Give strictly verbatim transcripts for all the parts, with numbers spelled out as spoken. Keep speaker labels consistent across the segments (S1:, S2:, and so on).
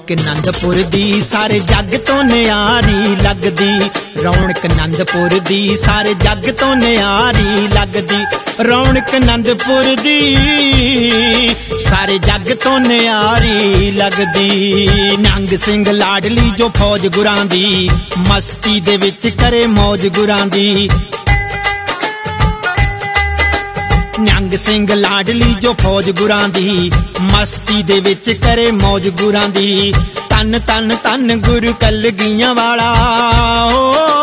S1: रौनक आनंदपुर दी सारे जग तो न्यारी लगदी। रौनक आनंदपुर दी सारे जग तो न्यारी लगदी। रौनक आनंदपुर दी सारे जग तो न्यारी लगदी। निहंग सिंह लाडली जो फौज गुरां दी मस्ती दे विच करे मौज गुरां दी। निहंग सिंह लाडली जो फौज गुरां दी मस्ती दे विच करे मौज गुरां दी। तन तन तन गुरु कलगियां वाला ओ,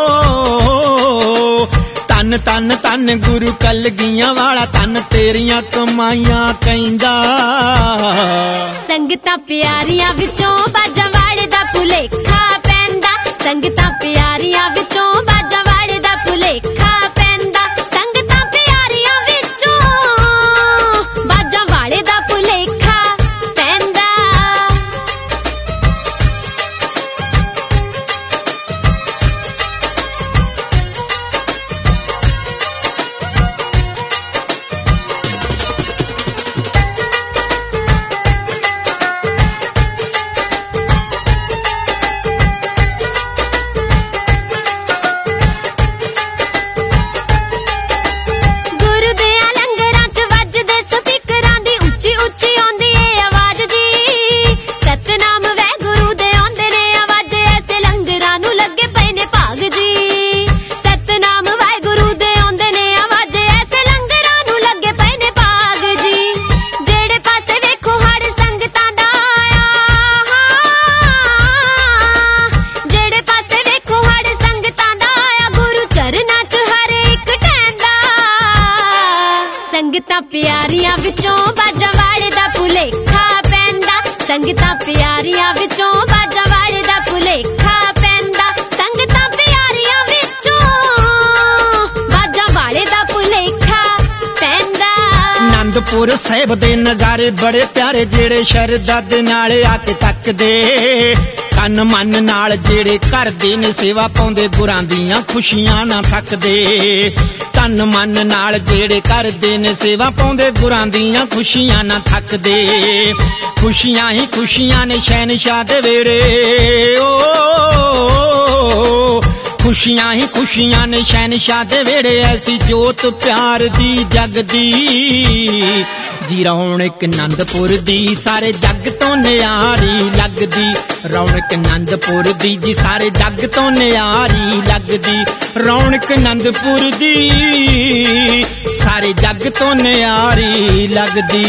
S1: तन तन तन गुरु कलगियां वाला तन तेरियां कमाइयां कहंदा।
S2: संगतां प्यारियां विचों बाजां वाले दा भुलेखा पैंदा। संगतां प्यारियां विचों बाजां वाले दा भुलेखा पैंदा। संगतां प्यारियां विचों बाजां वाले दा भुलेखा पैंदा। संगतां प्यारियां विचों बाजां वाले दा भुलेखा पैंदा। संगतां प्यारियां विचों बाजां वाले दा भुलेखा पैंदा। संगतां प्यारियां विचों बाजां वाले दा भुलेखा पैंदा।
S1: आनंदपुर साहिब दे नज़ारे बड़े प्यारे जेड़े शरदा दे नाल आके तकदे। तन मन नाल जेड़े करदे ने सेवा पाउंदे गुरां दियां खुशियां ना थकदे। तन मन नाल जेड़े करदे ने सेवा पाउंदे गुरां दियां खुशियां ना थकदे। खुशियां ही खुशियां ने शहनशाह दे वेड़े ओ, खुशियां ही खुशियां ने शहनशाह दे वेड़े। ऐसी जोत प्यार दी जगदी जी। रौनक आनंदपुर दी सारे जग तो न्यारी लगदी। रौनक आनंदपुर दी जी सारे जग तो न्यारी लगदी। रौनक आनंदपुर दी सारे जग तो न्यारी लगदी।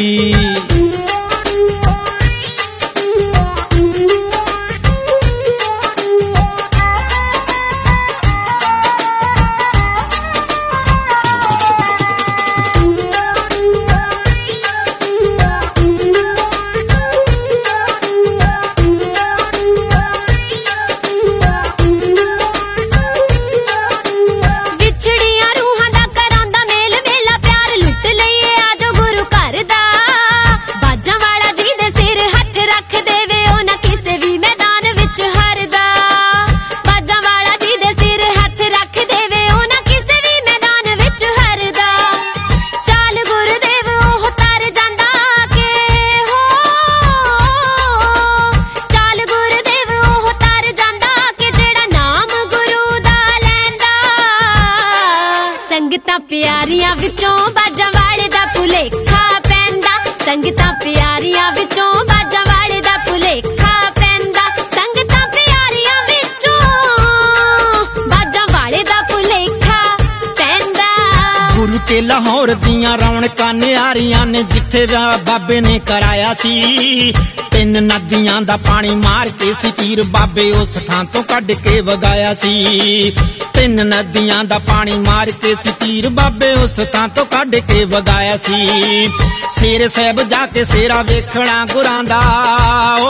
S2: संगतां प्यारियां विचों बाजां वाले दा भुलेखा पैंदा। संगतां प्यारियां विचों बाजां वाले दा भुलेखा पैंदा। संगतां प्यारियां विचों बाजां वाले दा भुलेखा पैंदा।
S1: गुरु के लाहौर दियां रौनकां न्यारियां ने जिथे बाबे ने कराया सी। तीन नदियां दा पानी मार के सी तीर बाबे उस थां तो कढ के वगाया सी। तीन नदियां दा पानी मार के सी तीर बाबे उस थां तो कढ के वगाया सी। शेर साहब जाके सेरा वेखणा गुरां दा ओ,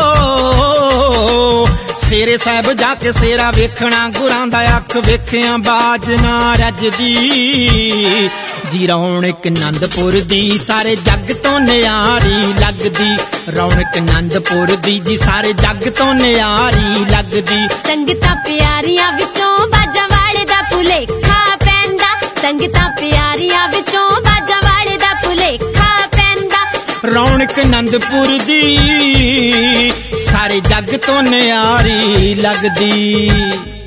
S1: शेर साहब जाके सेरा वेखणा गुरां दा। अख वेखिया बाज ना रजदी जी। रौनक आनंदपुर दी सारे जग तो न्यारी लगदी। रौनक आनंदपुर दी जी सारे जग तो न्यारी लगदी।
S2: संगतां प्यारियां विचों बाजां वाले दा भुलेखा पैंदा। संगतां प्यारियां विचों बाजां वाले दा भुलेखा पैंदा।
S1: ਰੌਣਕ ਅਨੰਦਪੁਰ ਦੀ ਸਾਰੇ ਜੱਗ ਤੋਂ ਨਿਆਰੀ ਲੱਗਦੀ।